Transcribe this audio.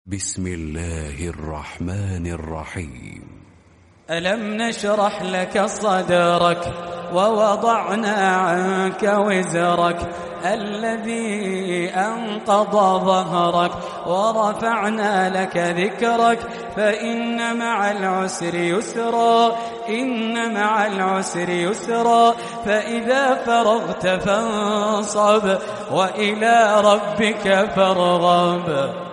بسم الله الرحمن الرحيم. ألم نشرح لك صدرك ووضعنا عنك وزرك الذي أنقض ظهرك ورفعنا لك ذكرك فإن مع العسر يسرا إن مع العسر يسرا فإذا فرغت فانصب وإلى ربك فارغب.